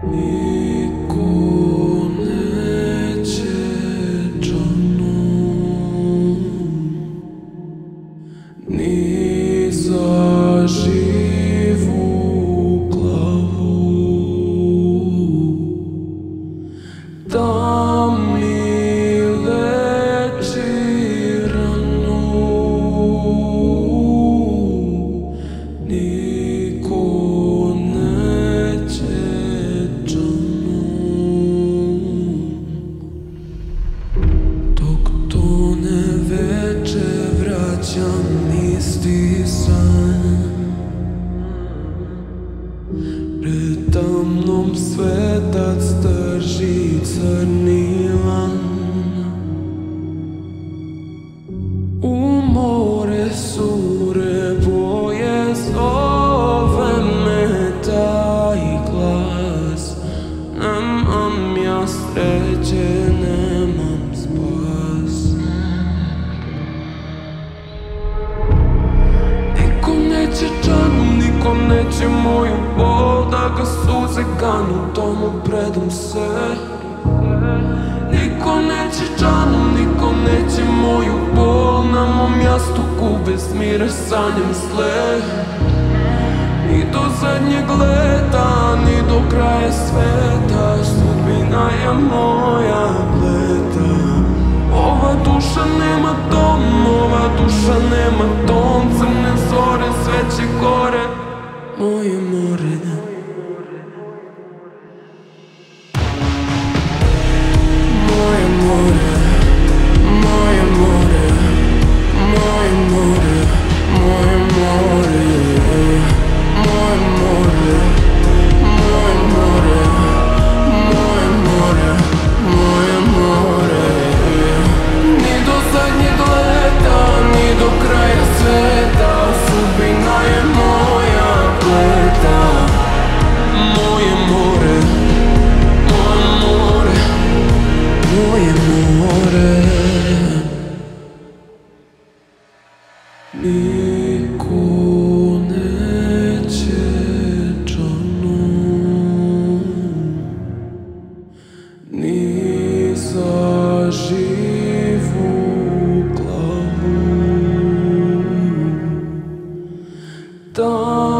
Niko neće džanom, ni za živu glavu, da mi leči ranu. Niko neće džanom, dok tone veče vraćam isti san. Predamnom svetac drži crni lan. U more sure boje zove me taj glas. Nemam ja sreće, nemam spas. Niko neće džanom, niko neće moju bol, da ga suze ganu, tomu predam se. Niko neće džanom, niko neće moju bol, na mom jastuku bez mira sanjam sle. Ni do zadnjeg leta, ni do kraja sveta, sudbina je moja pleta. Ova duša nema dom, ova duša nema dom, crne zore sve će gore, moje more. Moje more, moje more, moje more, moje more, moje more, moje more, moje more, moje more. Ni do zadnjeg leta, ni do kraja sveta, sudbina je moja pleta. Moje more, moje more, moje more. Niko neće džanom, ni za živu glavu, da